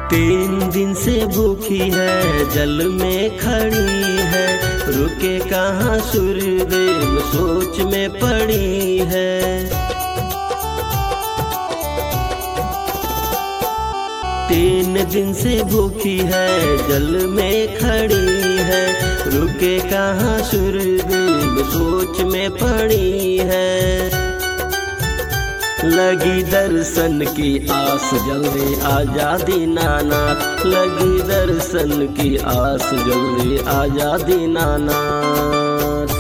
3 दिन से भूखी है, जल में खड़ी है, रुके कहाँ सूर्यदेव सोच में पड़ी है। 3 दिन से भूखी है, जल में खड़ी है, रुके कहाँ सूर्यदेव सोच में पड़ी है। लगी दर्शन की आस जल्दी आजा दीनानाथ, लगी दर्शन की आस जल्दी आजा दीनानाथ।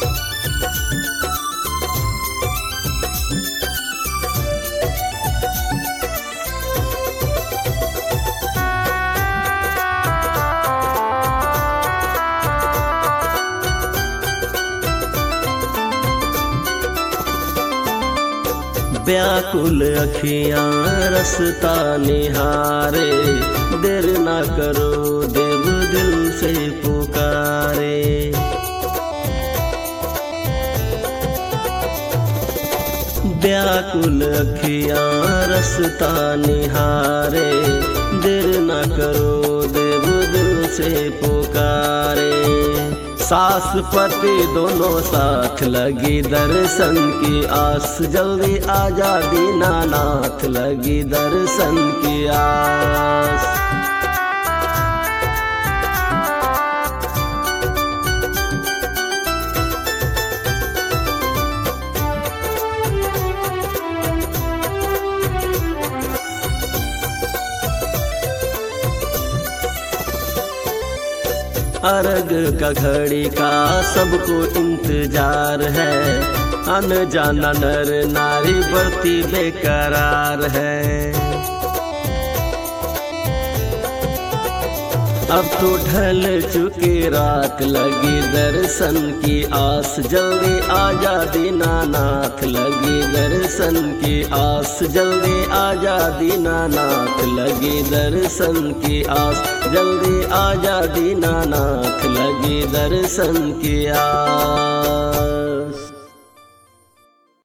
व्याकुल अखियाँ रसता निहारे, देर ना करो देव दिल से पुकारे। व्याकुल अखियाँ रसता निहारे, देर ना करो देव दिल से पुकारे। सास पति दोनों साथ लगी दर्शन की आस, जल्दी आजा दीनानाथ लगी दर्शन की आस। अर्घ का घड़ी का सबको इंतजार है, अनजाना नर नारी बढ़ती बेकरार है। अब तो ढल चुकी रात लगी दर्शन की आस, जल्दी आजा दीनानाथ लगी दर्शन की आस, जल्दी आजा दीनानाथ लगी दर्शन की आस, जल्दी आजा दीनानाथ लगी दर्शन की आस।